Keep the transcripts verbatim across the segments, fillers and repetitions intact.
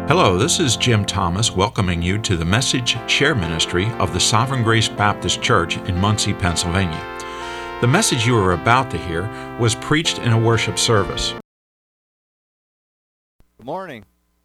Hello, this is Jim Thomas welcoming you to the Message Share Ministry of the Sovereign Grace Baptist Church in Muncie, Pennsylvania. The message you are about to hear was preached in a worship service. Good morning.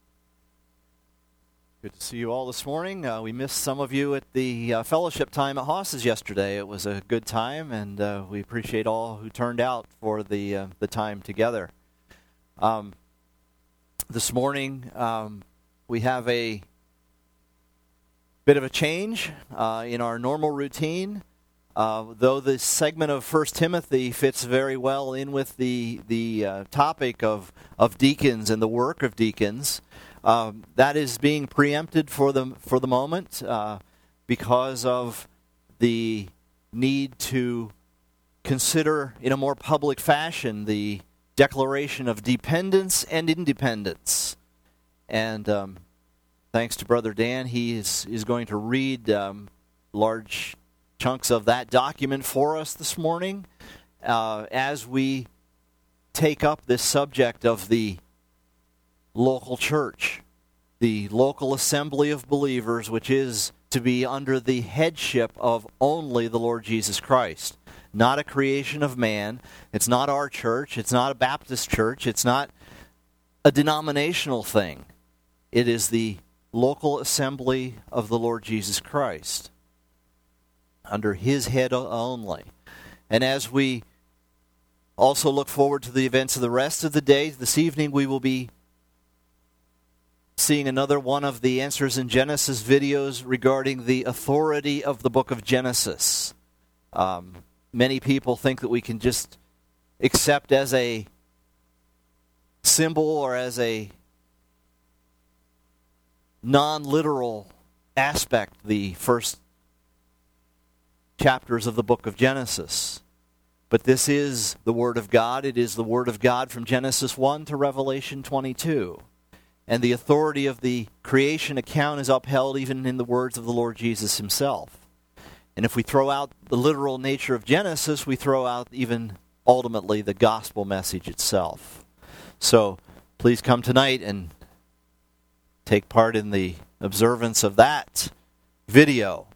Good to see you all this morning. Uh, we missed some of you at the uh, fellowship time at Haas's yesterday. It was a good time, and uh, we appreciate all who turned out for the uh, the time together. Um, this morning, um, we have a bit of a change uh, in our normal routine. Uh, though this segment of First Timothy fits very well in with the the uh, topic of, of deacons and the work of deacons, um, that is being preempted for the for the moment uh, because of the need to consider in a more public fashion the declaration of dependence and independence. And um, thanks to Brother Dan, he is is going to read um, large chunks of that document for us this morning uh, as we take up this subject of the local church, the local assembly of believers, which is to be under the headship of only the Lord Jesus Christ. Not a creation of man. It's not our church. It's not a Baptist church. It's not a denominational thing. It is the local assembly of the Lord Jesus Christ, under His head only. And as we also look forward to the events of the rest of the day, this evening we will be seeing another one of the Answers in Genesis videos regarding the authority of the book of Genesis. Um, many people think that we can just accept as a symbol or as a non-literal aspect the first chapters of the book of Genesis. But this is the Word of God. It is the Word of God from Genesis one to Revelation twenty-two. And the authority of the creation account is upheld even in the words of the Lord Jesus Himself. And if we throw out the literal nature of Genesis, we throw out even ultimately the gospel message itself. So please come tonight and take part in the observance of that video.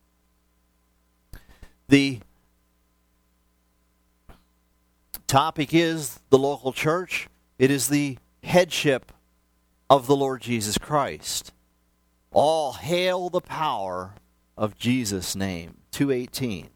The topic is the local church. It is the headship of the Lord Jesus Christ. All hail the power of Jesus' name. two eighteen.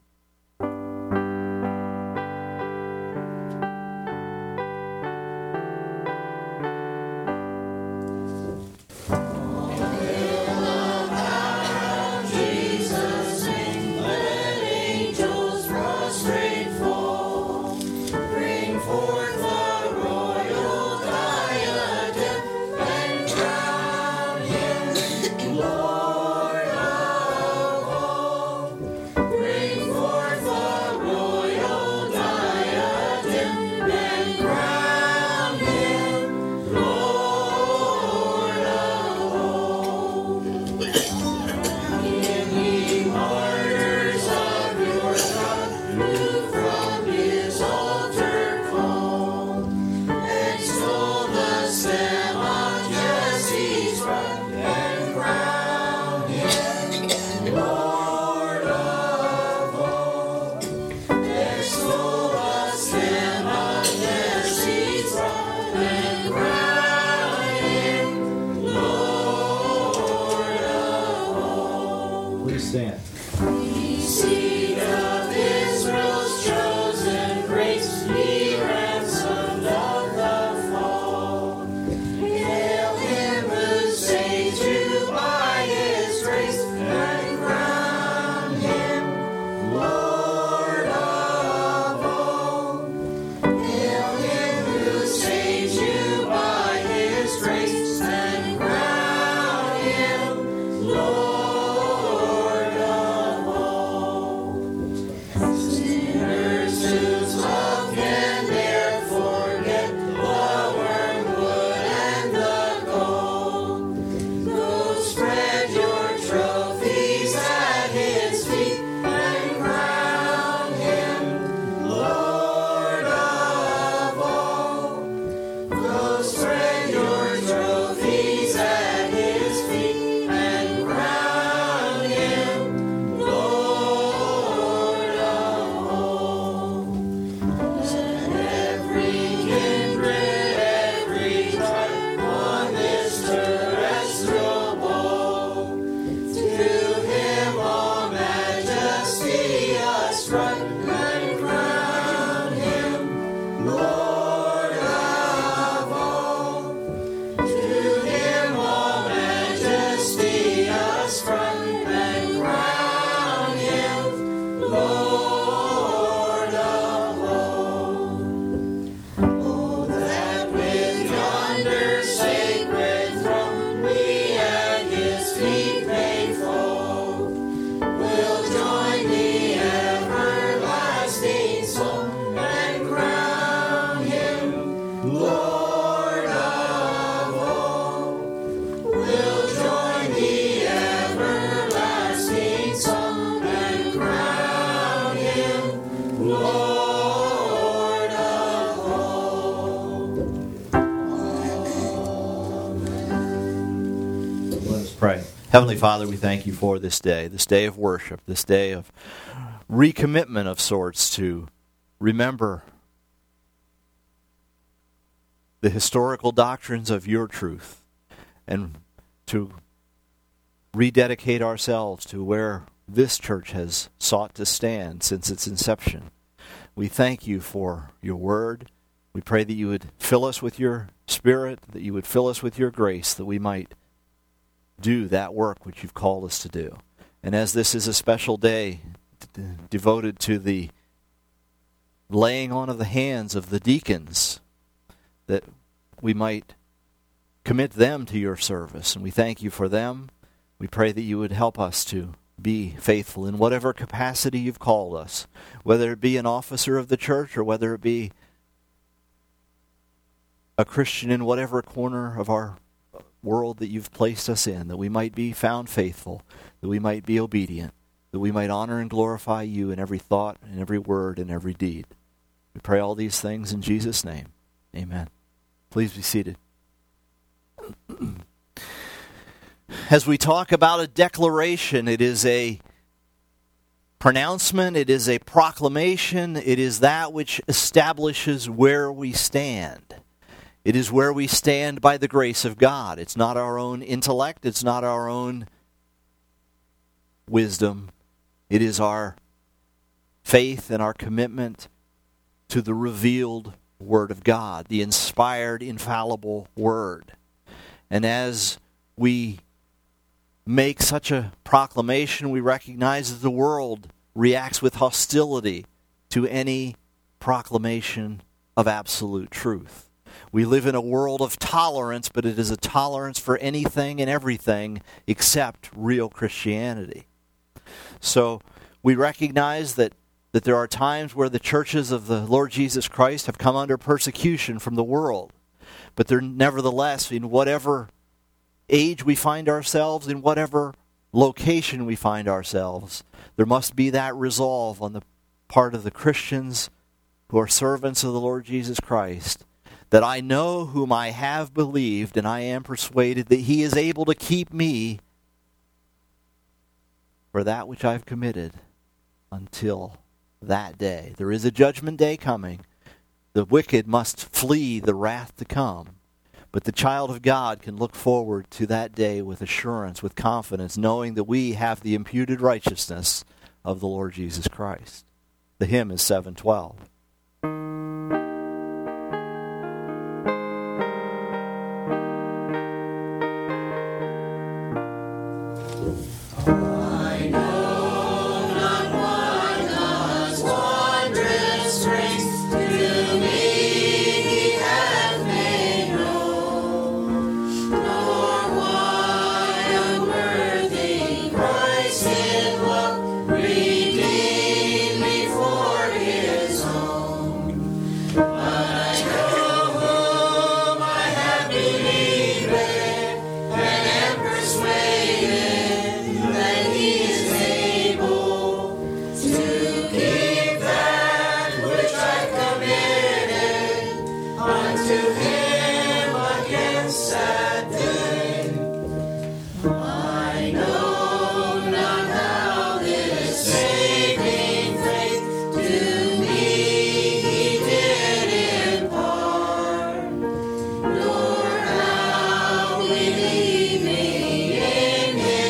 Lord of Pray. Heavenly Father, we thank you for this day, this day of worship, this day of recommitment of sorts to remember the historical doctrines of your truth and to rededicate ourselves to where this church has sought to stand since its inception. We thank you for your word. We pray that you would fill us with your spirit, that you would fill us with your grace, that we might do that work which you've called us to do. And as this is a special day d- devoted to the laying on of the hands of the deacons, that we might commit them to your service. And we thank you for them. We pray that you would help us to be faithful in whatever capacity you've called us, whether it be an officer of the church or whether it be a Christian in whatever corner of our world that you've placed us in, that we might be found faithful, that we might be obedient, that we might honor and glorify you in every thought and every word and every deed. We pray all these things in Jesus' name. Amen. Please be seated. As we talk about a declaration, it is a pronouncement, it is a proclamation, it is that which establishes where we stand. It is where we stand by the grace of God. It's not our own intellect. It's not our own wisdom. It is our faith and our commitment to the revealed Word of God, the inspired, infallible Word. And as we make such a proclamation, we recognize that the world reacts with hostility to any proclamation of absolute truth. We live in a world of tolerance, but it is a tolerance for anything and everything except real Christianity. So we recognize that, that there are times where the churches of the Lord Jesus Christ have come under persecution from the world. But they're nevertheless, in whatever age we find ourselves, in whatever location we find ourselves, there must be that resolve on the part of the Christians who are servants of the Lord Jesus Christ, that I know whom I have believed, and I am persuaded that he is able to keep me for that which I've committed until that day. There is a judgment day coming. The wicked must flee the wrath to come. But the child of God can look forward to that day with assurance, with confidence, knowing that we have the imputed righteousness of the Lord Jesus Christ. The hymn is seven twelve. Nor how we leave me in his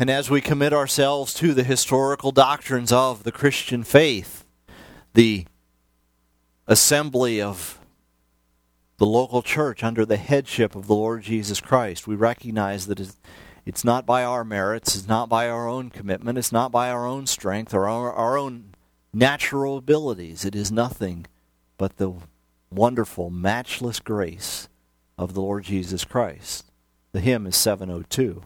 and as we commit ourselves to the historical doctrines of the Christian faith, the assembly of the local church under the headship of the Lord Jesus Christ, we recognize that it's not by our merits, it's not by our own commitment, it's not by our own strength or our, our own natural abilities. It is nothing but the wonderful, matchless grace of the Lord Jesus Christ. The hymn is seven oh two.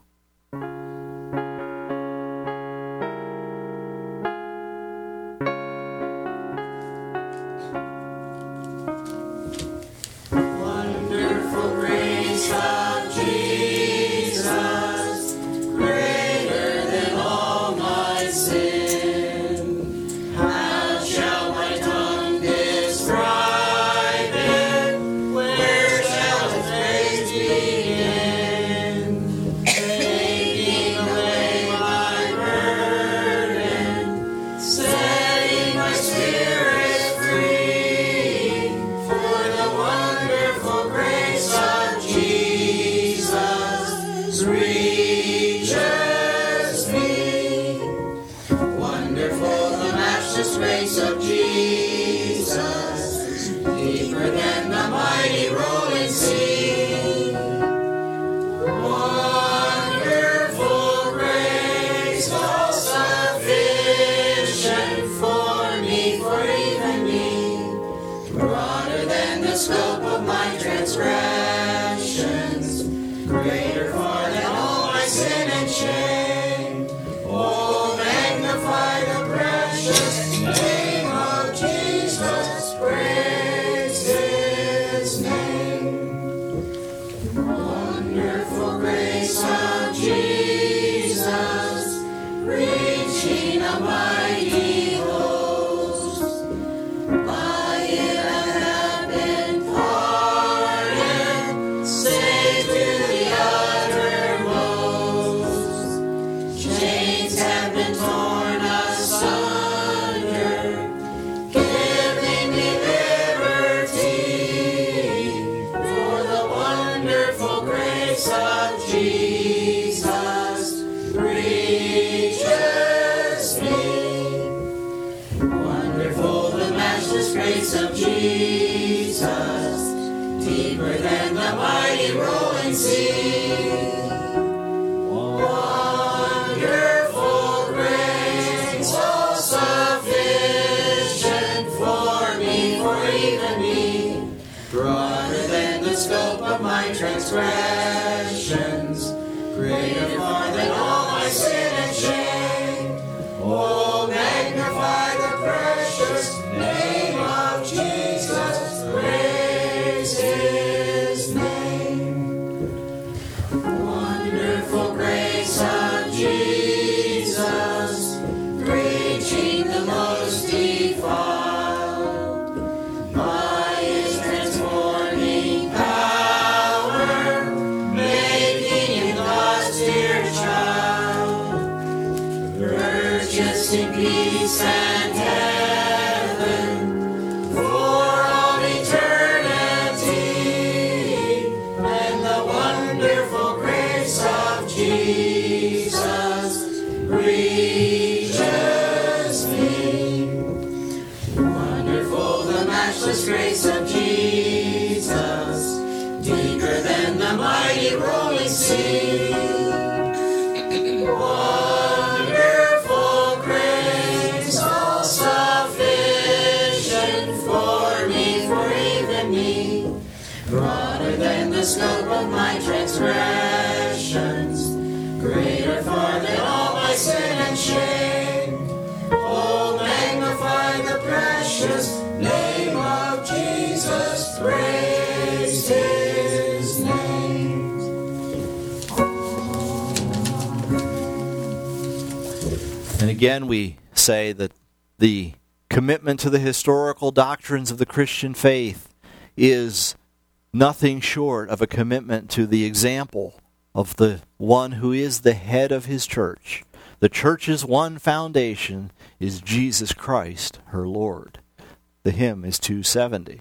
Transgressions, greater far than all my sin and shame. Oh, magnify the precious name of Jesus, praise his name. Wonderful grace of Jesus, reaching the most defiled by his transforming power, making him God's dear child, purchased in peace and heaven for all eternity. And the wonderful grace of Jesus reaches me. Wonderful the matchless grace of Jesus, deeper than the mighty rolling sea. Wonderful grace, all sufficient for me, for even me, broader than the scope of my transgressions, greater far than all my sin and shame. Oh, magnify the precious name of Jesus, praise his name. And again, we say that the commitment to the historical doctrines of the Christian faith is nothing short of a commitment to the example of the one who is the head of his church. The church's one foundation is Jesus Christ, her Lord. The hymn is two seventy.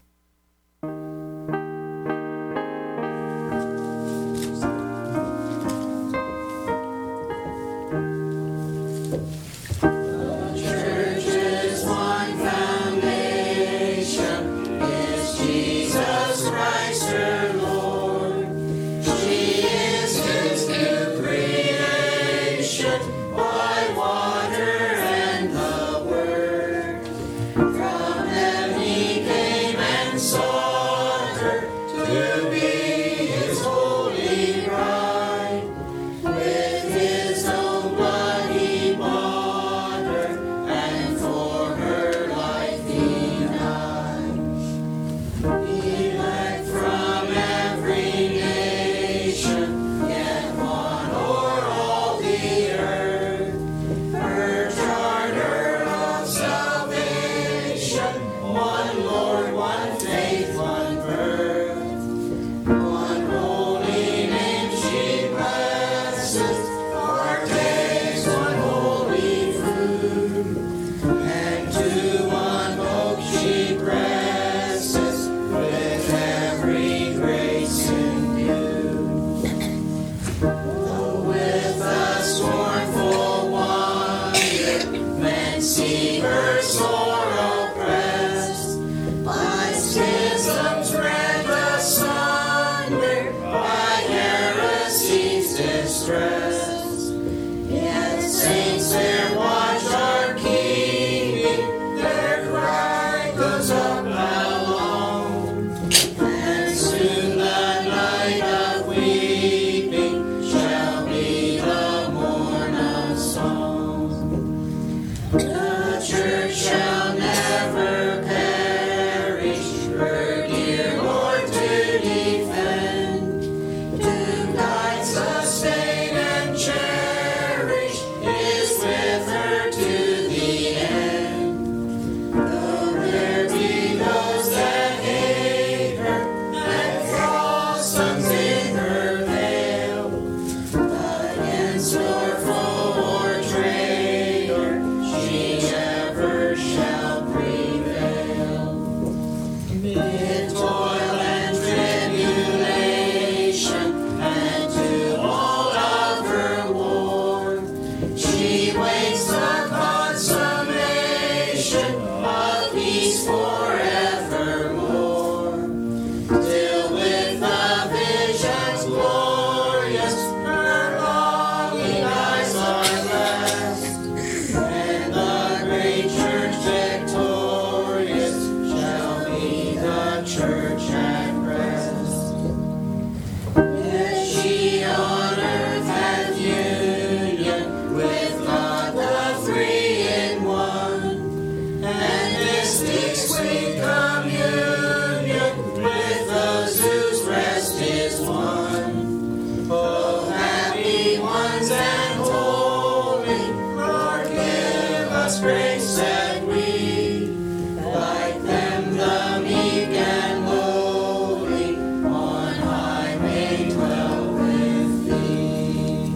of peace forevermore, till with the visions glorious her longing eyes are blessed, and the great church victorious shall be the church at rest. Yes, she on earth hath union with God the three in one, and mystic sweet communion with those whose rest is won. Oh, happy ones and holy, Lord, give us grace that we, like them the meek and lowly, on high may dwell with thee.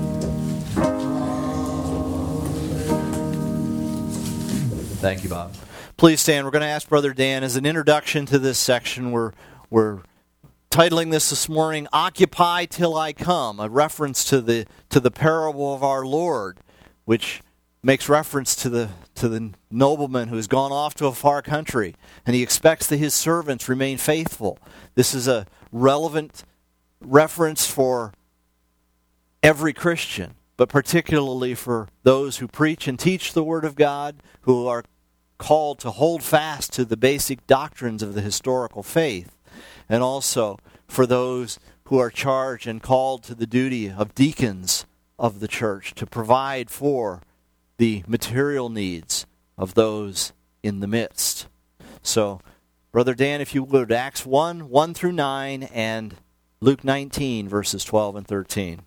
Thank you, Bob. Please stand. We're going to ask Brother Dan, as an introduction to this section, we're, we're titling this this morning, Occupy Till I Come, a reference to the to the parable of our Lord, which makes reference to the to the nobleman who has gone off to a far country, and he expects that his servants remain faithful. This is a relevant reference for every Christian, but particularly for those who preach and teach the Word of God, who are called to hold fast to the basic doctrines of the historical faith, and also for those who are charged and called to the duty of deacons of the church to provide for the material needs of those in the midst. So, Brother Dan, if you would, Acts one, one through nine, and Luke nineteen, verses twelve and thirteen.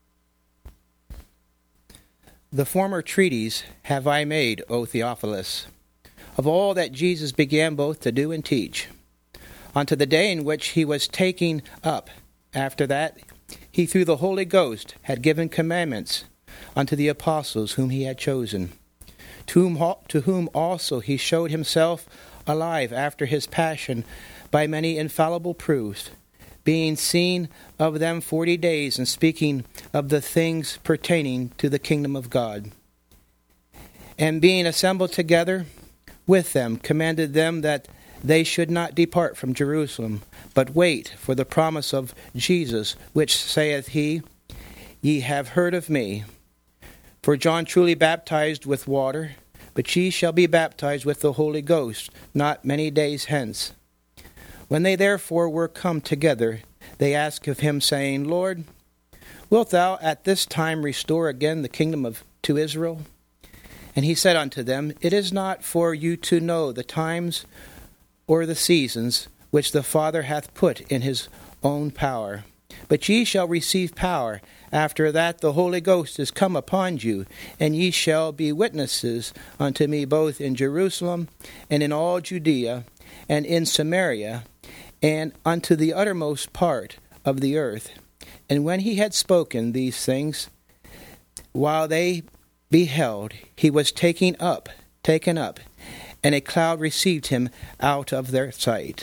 The former treatise have I made, O Theophilus, of all that Jesus began both to do and teach, unto the day in which he was taken up. After that, he through the Holy Ghost had given commandments unto the apostles whom he had chosen, to whom, to whom also he showed himself alive after his passion by many infallible proofs, being seen of them forty days, and speaking of the things pertaining to the kingdom of God. And being assembled together with them, commanded them that they should not depart from Jerusalem, but wait for the promise of Jesus, which saith he, Ye have heard of me. For John truly baptized with water, but ye shall be baptized with the Holy Ghost not many days hence. When they therefore were come together, they asked of him, saying, Lord, wilt thou at this time restore again the kingdom of to Israel? And he said unto them, It is not for you to know the times or the seasons which the Father hath put in his own power, but ye shall receive power. After that the Holy Ghost is come upon you, and ye shall be witnesses unto me both in Jerusalem and in all Judea and in Samaria and unto the uttermost part of the earth. And when he had spoken these things, while they beheld, he was taken up, taken up, and a cloud received him out of their sight.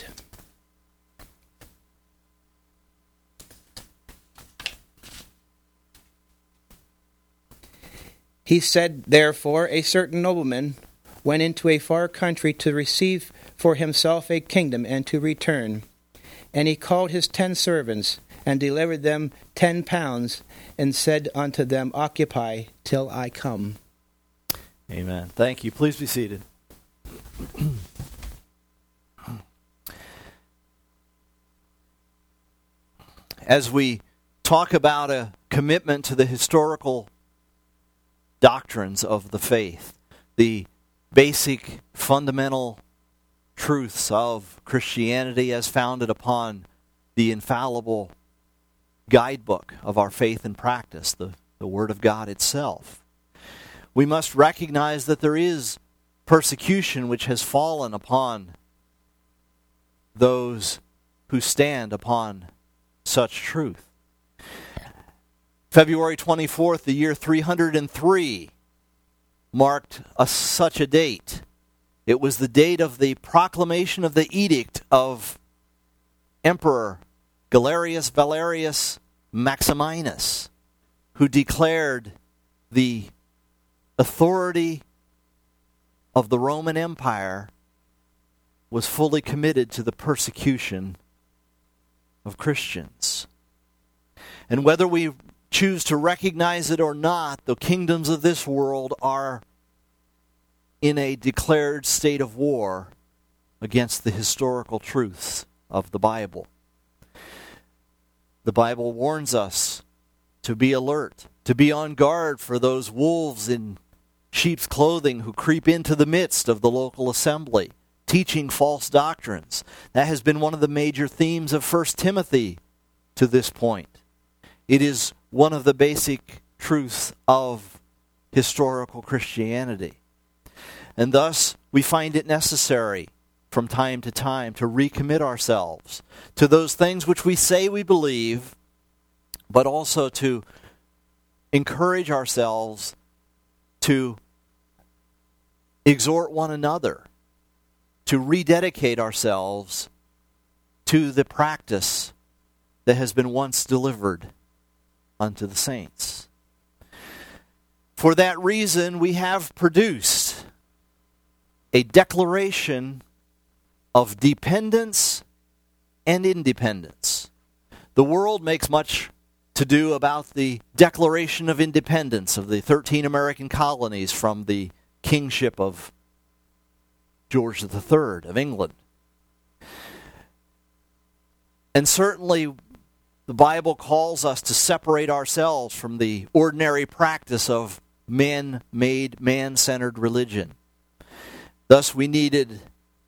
He said, therefore, a certain nobleman went into a far country to receive for himself a kingdom and to return. And he called his ten servants, and delivered them ten pounds, and said unto them, Occupy till I come. Amen. Thank you. Please be seated. As we talk about a commitment to the historical doctrines of the faith, the basic fundamental truths of Christianity as founded upon the infallible guidebook of our faith and practice, the, the Word of God itself, we must recognize that there is persecution which has fallen upon those who stand upon such truth. February twenty-fourth, the year three hundred three, marked a, such a date. It was the date of the proclamation of the edict of Emperor Galerius Valerius Maximinus, who declared the authority of the Roman Empire was fully committed to the persecution of Christians. And whether we choose to recognize it or not, the kingdoms of this world are in a declared state of war against the historical truths of the Bible. The Bible warns us to be alert, to be on guard for those wolves in sheep's clothing who creep into the midst of the local assembly, teaching false doctrines. That has been one of the major themes of First Timothy to this point. It is one of the basic truths of historical Christianity. And thus, we find it necessary from time to time to recommit ourselves to those things which we say we believe, but also to encourage ourselves to exhort one another, to rededicate ourselves to the practice that has been once delivered unto the saints. For that reason, we have produced a declaration of dependence and independence. The world makes much to do about the Declaration of Independence of the thirteen American colonies from the kingship of George the Third of England. And certainly the Bible calls us to separate ourselves from the ordinary practice of man-made, man-centered religion. Thus we needed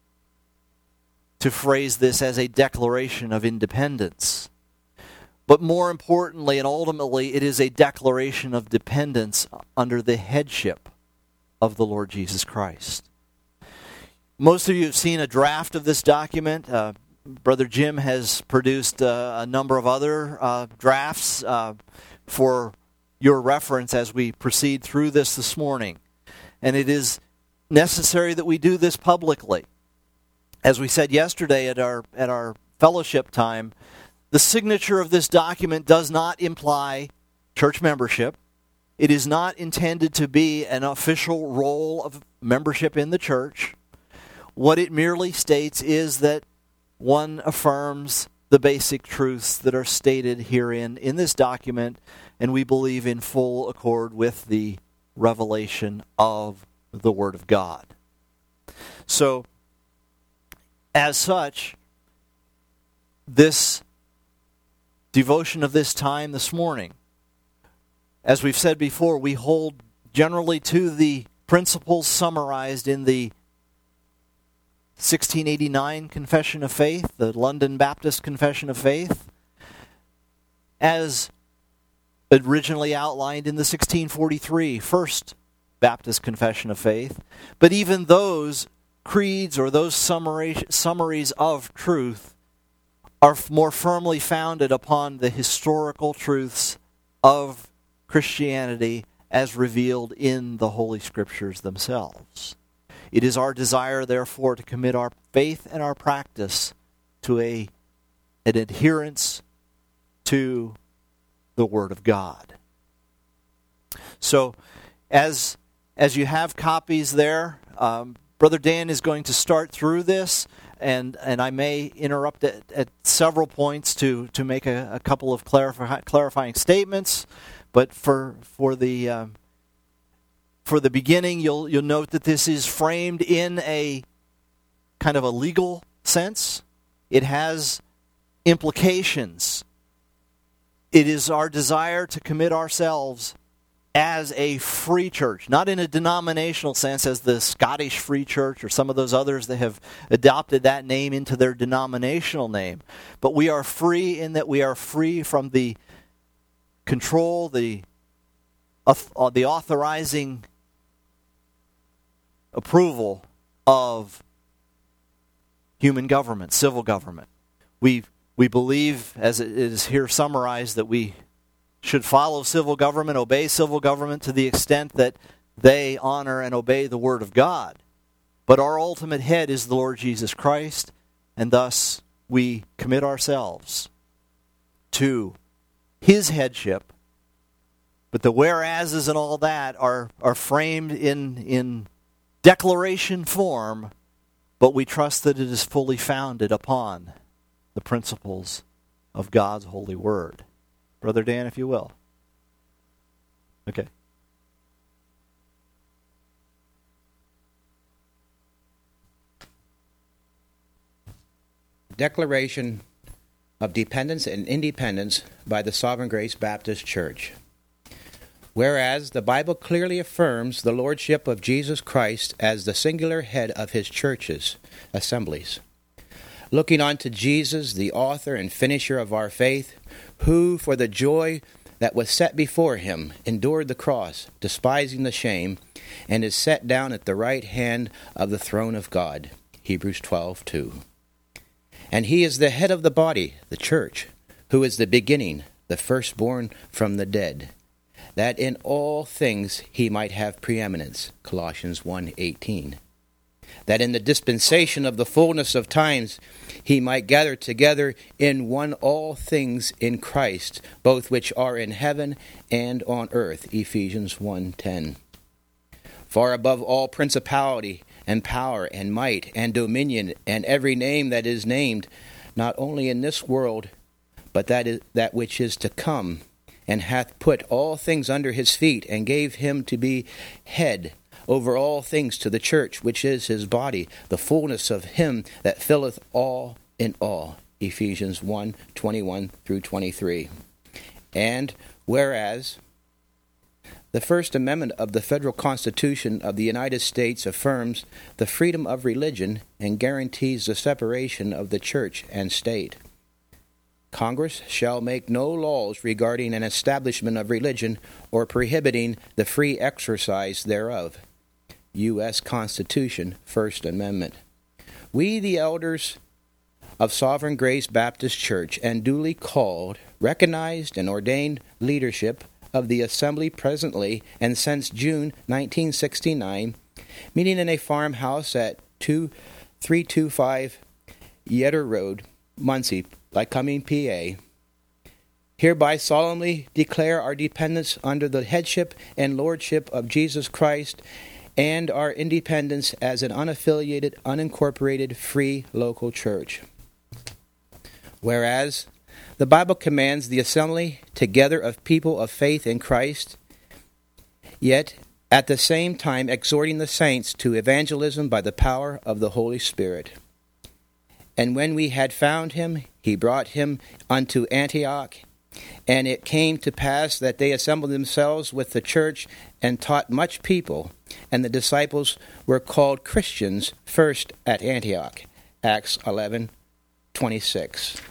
to phrase this as a declaration of independence. But more importantly and ultimately, it is a declaration of dependence under the headship of the Lord Jesus Christ. Most of you have seen a draft of this document. Uh, Brother Jim has produced uh, a number of other uh, drafts uh, for your reference as we proceed through this this morning. And it is necessary that we do this publicly. As we said yesterday at our at our fellowship time, the signature of this document does not imply church membership. It is not intended to be an official roll of membership in the church. What it merely states is that one affirms the basic truths that are stated herein in this document, and we believe in full accord with the revelation of the Word of God. So, as such, this devotion of this time this morning, as we've said before, we hold generally to the principles summarized in the sixteen eighty-nine Confession of Faith, the London Baptist Confession of Faith, as originally outlined in the sixteen forty-three First Baptist Confession of Faith. But even those creeds or those summary, summaries of truth are more firmly founded upon the historical truths of Christianity as revealed in the Holy Scriptures themselves. It is our desire, therefore, to commit our faith and our practice to a, an adherence to the Word of God. So, as, as you have copies there, um, Brother Dan is going to start through this, and, and I may interrupt at, at several points to, to make a, a couple of clarify, clarifying statements, but for, for the... Um, For the beginning, you'll you'll note that this is framed in a kind of a legal sense. It has implications. It is our desire to commit ourselves as a free church, not in a denominational sense as the Scottish Free Church or some of those others that have adopted that name into their denominational name. But we are free in that we are free from the control, the, uh, the authorizing approval of human government, civil government. We we believe, as it is here summarized, that we should follow civil government, obey civil government to the extent that they honor and obey the Word of God. But our ultimate head is the Lord Jesus Christ, and thus we commit ourselves to His headship. But the whereases and all that are, are framed in in declaration form, but we trust that it is fully founded upon the principles of God's holy word. Brother Dan, if you will. Okay. Declaration of Dependence and Independence by the Sovereign Grace Baptist Church. Whereas the Bible clearly affirms the lordship of Jesus Christ as the singular head of his churches, assemblies. Looking unto Jesus, the author and finisher of our faith, who for the joy that was set before him endured the cross, despising the shame, and is set down at the right hand of the throne of God. Hebrews twelve two. And he is the head of the body, the church, who is the beginning, the firstborn from the dead, that in all things he might have preeminence. Colossians one eighteen. That in the dispensation of the fullness of times he might gather together in one all things in Christ, both which are in heaven and on earth. Ephesians one ten. Far above all principality and power and might and dominion and every name that is named, not only in this world, but that is that which is to come, and hath put all things under his feet, and gave him to be head over all things to the church, which is his body, the fullness of him that filleth all in all. Ephesians one twenty-one through twenty-three. And whereas the First Amendment of the Federal Constitution of the United States affirms the freedom of religion and guarantees the separation of the church and state. Congress shall make no laws regarding an establishment of religion or prohibiting the free exercise thereof. U S Constitution, First Amendment. We, the elders of Sovereign Grace Baptist Church, and duly called, recognized, and ordained leadership of the assembly presently and since June nineteen sixty-nine, meeting in a farmhouse at two three two five Yetter Road, Muncie, Lycoming, P A, hereby solemnly declare our dependence under the headship and lordship of Jesus Christ and our independence as an unaffiliated, unincorporated, free local church. Whereas the Bible commands the assembly together of people of faith in Christ, yet at the same time exhorting the saints to evangelism by the power of the Holy Spirit. And when we had found him, he brought him unto Antioch. And it came to pass that they assembled themselves with the church and taught much people. And the disciples were called Christians first at Antioch. Acts eleven twenty-six.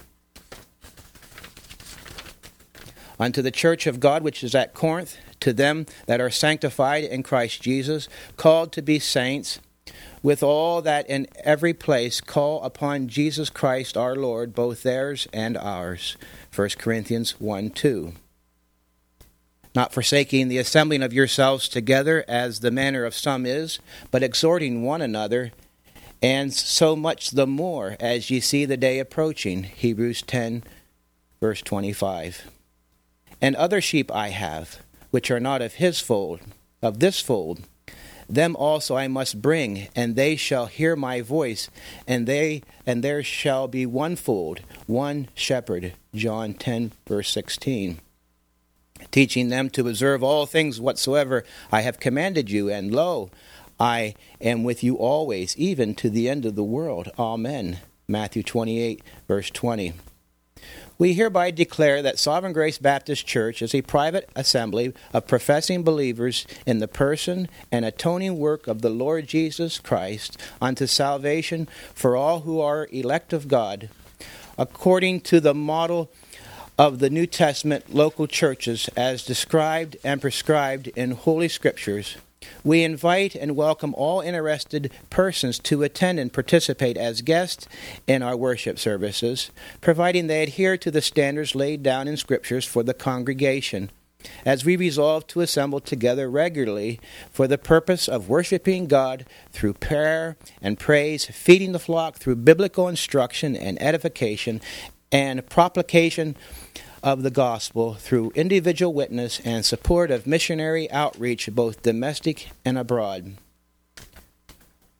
Unto the church of God which is at Corinth, to them that are sanctified in Christ Jesus, called to be saints, with all that in every place call upon Jesus Christ our Lord, both theirs and ours. First Corinthians one two. Not forsaking the assembling of yourselves together, as the manner of some is, but exhorting one another, and so much the more as ye see the day approaching. Hebrews ten, verse twenty-five. And other sheep I have, which are not of his fold, of this fold. Them also I must bring, and they shall hear my voice, and they and there shall be one fold, one shepherd. John ten, verse sixteen. Teaching them to observe all things whatsoever I have commanded you, and lo, I am with you always, even to the end of the world. Amen. Matthew twenty-eight, verse twenty. We hereby declare that Sovereign Grace Baptist Church is a private assembly of professing believers in the person and atoning work of the Lord Jesus Christ unto salvation for all who are elect of God, according to the model of the New Testament local churches as described and prescribed in Holy Scriptures. We invite and welcome all interested persons to attend and participate as guests in our worship services, providing they adhere to the standards laid down in Scriptures for the congregation, as we resolve to assemble together regularly for the purpose of worshiping God through prayer and praise, feeding the flock through biblical instruction and edification, and propagation of the gospel through individual witness and support of missionary outreach both domestic and abroad.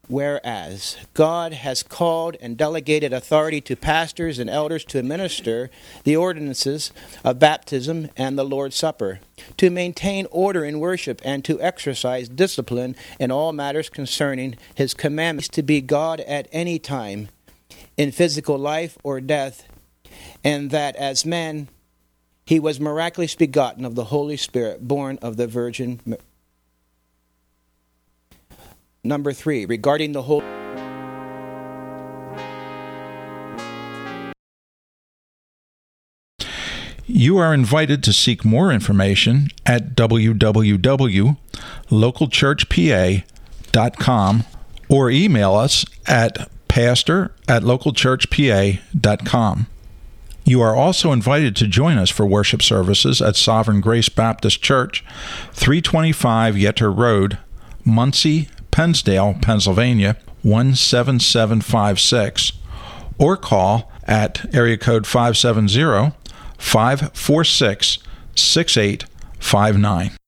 Whereas God has called and delegated authority to pastors and elders to administer the ordinances of baptism and the Lord's Supper, to maintain order in worship, and to exercise discipline in all matters concerning his commandments, to be God at any time, in physical life or death, and that as man he was miraculously begotten of the Holy Spirit, born of the Virgin Mary. Number three, regarding the whole. You are invited to seek more information at w w w dot local church p a dot com or email us at pastor at local church p a dot com. You are also invited to join us for worship services at Sovereign Grace Baptist Church, three twenty-five Yetter Road, Muncie, Pennsdale, Pennsylvania, one seven seven five six, or call at area code five seven zero, five four six, six eight five nine.